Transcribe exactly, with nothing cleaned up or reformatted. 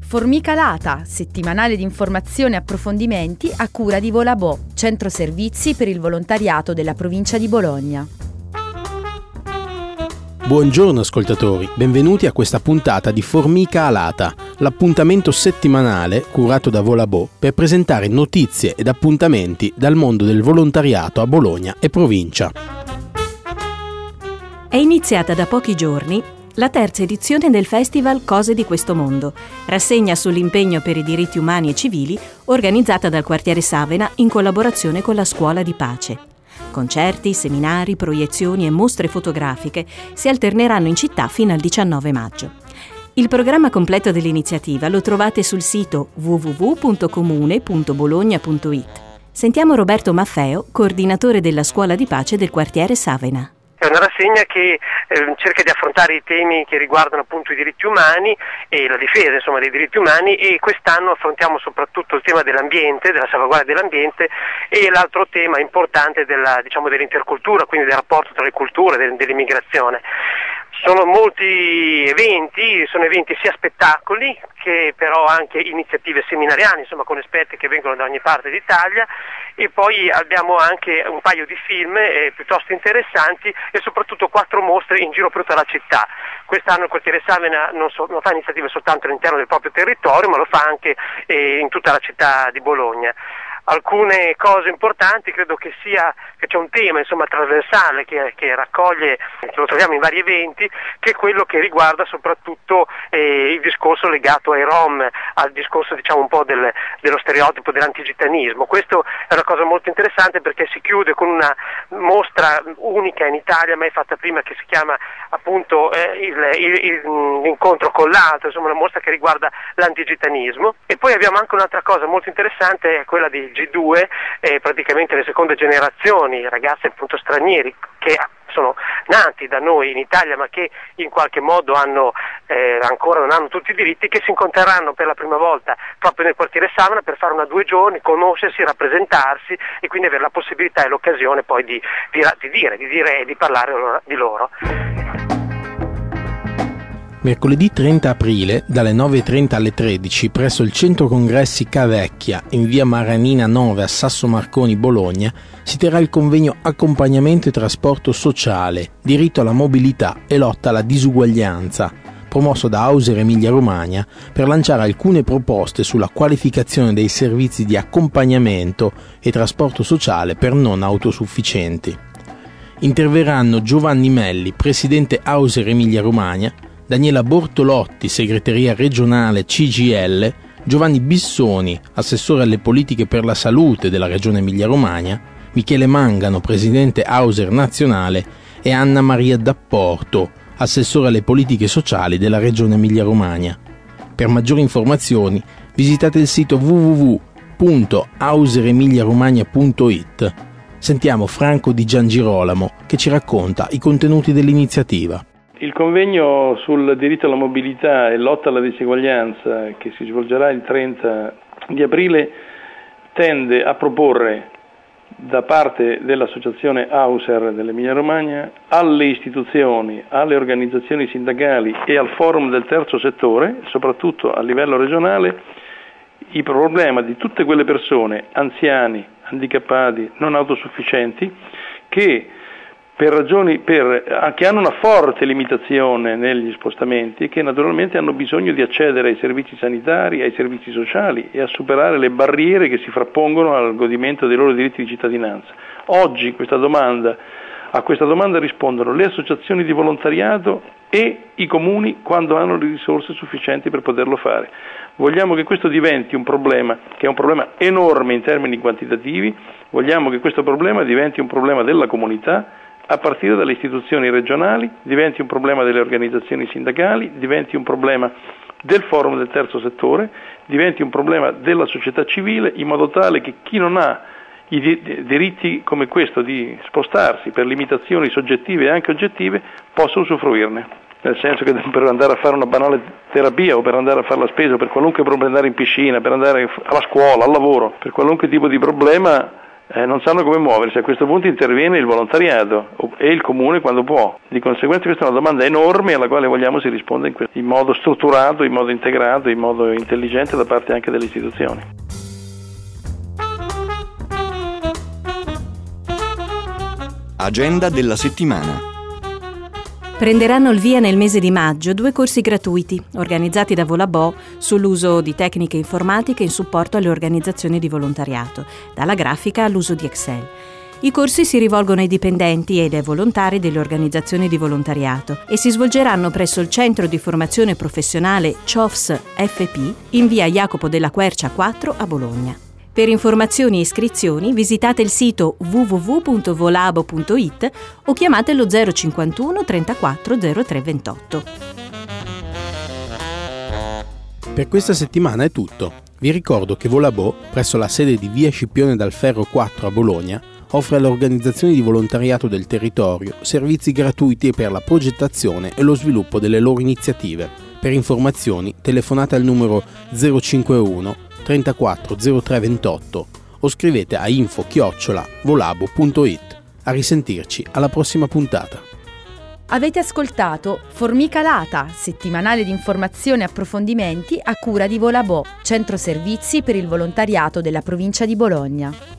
Formica Lata, settimanale di informazioni e approfondimenti a cura di Volabò, centro servizi per il volontariato della provincia di Bologna. Buongiorno ascoltatori, benvenuti a questa puntata di Formica Alata, l'appuntamento settimanale curato da Volabò per presentare notizie ed appuntamenti dal mondo del volontariato a Bologna e provincia. È iniziata da pochi giorni la terza edizione del Festival Cose di questo mondo, rassegna sull'impegno per i diritti umani e civili organizzata dal quartiere Savena in collaborazione con la Scuola di Pace. Concerti, seminari, proiezioni e mostre fotografiche si alterneranno in città fino al diciannove maggio. Il programma completo dell'iniziativa lo trovate sul sito w w w punto comune punto bologna punto i t. Sentiamo Roberto Maffeo, coordinatore della Scuola di Pace del quartiere Savena. È una rassegna che eh, cerca di affrontare i temi che riguardano appunto i diritti umani e la difesa insomma dei diritti umani, e quest'anno affrontiamo soprattutto il tema dell'ambiente, della salvaguardia dell'ambiente, e l'altro tema importante della, diciamo, dell'intercultura, quindi del rapporto tra le culture, del, dell'immigrazione. Sono molti eventi, sono eventi sia spettacoli che però anche iniziative seminariali, insomma con esperti che vengono da ogni parte d'Italia, e poi abbiamo anche un paio di film eh, piuttosto interessanti e soprattutto quattro mostre in giro per tutta la città. Quest'anno il quartiere Savena non, so, non fa iniziative soltanto all'interno del proprio territorio, ma lo fa anche eh, in tutta la città di Bologna. Alcune cose importanti, credo che sia che c'è un tema insomma trasversale che, che raccoglie, che lo troviamo in vari eventi, che è quello che riguarda soprattutto eh, il discorso legato ai Rom, al discorso diciamo un po' del, dello stereotipo dell'antigitanismo. Questo è una cosa molto interessante perché si chiude con una mostra unica in Italia, mai fatta prima, che si chiama appunto eh, il, il, il, l'incontro con l'altro, insomma una mostra che riguarda l'antigitanismo. E poi abbiamo anche un'altra cosa molto interessante, è quella di G due, eh, praticamente le seconde generazioni, ragazzi appunto stranieri che sono nati da noi in Italia ma che in qualche modo hanno eh, ancora non hanno tutti i diritti, che si incontreranno per la prima volta proprio nel quartiere Savena per fare una due giorni, conoscersi, rappresentarsi e quindi avere la possibilità e l'occasione poi di, di, di dire, di dire e di parlare di loro. Mercoledì trenta aprile, dalle nove e trenta alle tredici, presso il Centro Congressi Ca' Vecchia, in via Maranina nove a Sasso Marconi, Bologna, si terrà il convegno Accompagnamento e Trasporto Sociale, diritto alla mobilità e lotta alla disuguaglianza, promosso da Auser Emilia Romagna per lanciare alcune proposte sulla qualificazione dei servizi di accompagnamento e trasporto sociale per non autosufficienti. Interverranno Giovanni Melli, presidente Auser Emilia Romagna, Daniela Bortolotti, segreteria regionale C G I L, Giovanni Bissoni, assessore alle politiche per la salute della regione Emilia-Romagna, Michele Mangano, presidente Auser nazionale, e Anna Maria D'Apporto, assessore alle politiche sociali della regione Emilia-Romagna. Per maggiori informazioni visitate il sito w w w punto auser emilia romagna punto i t. Sentiamo Franco Di Giangirolamo che ci racconta i contenuti dell'iniziativa. Il convegno sul diritto alla mobilità e lotta alla diseguaglianza, che si svolgerà il trenta di aprile, tende a proporre da parte dell'associazione Auser dell'Emilia Romagna alle istituzioni, alle organizzazioni sindacali e al forum del terzo settore, soprattutto a livello regionale, il problema di tutte quelle persone, anziani, handicappati, non autosufficienti, che per ragioni per, che hanno una forte limitazione negli spostamenti e che naturalmente hanno bisogno di accedere ai servizi sanitari, ai servizi sociali e a superare le barriere che si frappongono al godimento dei loro diritti di cittadinanza. Oggi questa domanda, a questa domanda rispondono le associazioni di volontariato e i comuni quando hanno le risorse sufficienti per poterlo fare. Vogliamo che questo diventi un problema, che è un problema enorme in termini quantitativi, vogliamo che questo problema diventi un problema della comunità, a partire dalle istituzioni regionali, diventi un problema delle organizzazioni sindacali, diventi un problema del forum del terzo settore, diventi un problema della società civile, in modo tale che chi non ha i diritti come questo di spostarsi per limitazioni soggettive e anche oggettive possa usufruirne. Nel senso che per andare a fare una banale terapia o per andare a fare la spesa, o per qualunque problema, andare in piscina, per andare alla scuola, al lavoro, per qualunque tipo di problema, eh, non sanno come muoversi. A questo punto interviene il volontariato e il comune quando può. Di conseguenza questa è una domanda enorme alla quale vogliamo si risponda in, in modo strutturato, in modo integrato, in modo intelligente da parte anche delle istituzioni. Agenda della settimana. Prenderanno il via nel mese di maggio due corsi gratuiti organizzati da Volabò sull'uso di tecniche informatiche in supporto alle organizzazioni di volontariato, dalla grafica all'uso di Excel. I corsi si rivolgono ai dipendenti ed ai volontari delle organizzazioni di volontariato e si svolgeranno presso il Centro di Formazione Professionale C O F S F P in via Jacopo della Quercia quattro a Bologna. Per informazioni e iscrizioni visitate il sito w w w punto volabo punto i t o chiamate lo zero cinquantuno trentaquattro zero tre ventotto. Per questa settimana è tutto. Vi ricordo che Volabò, presso la sede di via Scipione dal Ferro quattro a Bologna, offre alle organizzazioni di volontariato del territorio servizi gratuiti per la progettazione e lo sviluppo delle loro iniziative. Per informazioni telefonate al numero zero cinquantuno trentaquattro zero tre ventotto o scrivete a info chiocciola volabo punto i t. A risentirci alla prossima puntata. Avete ascoltato Formica Lata, settimanale di informazioni e approfondimenti a cura di Volabò, centro servizi per il volontariato della provincia di Bologna.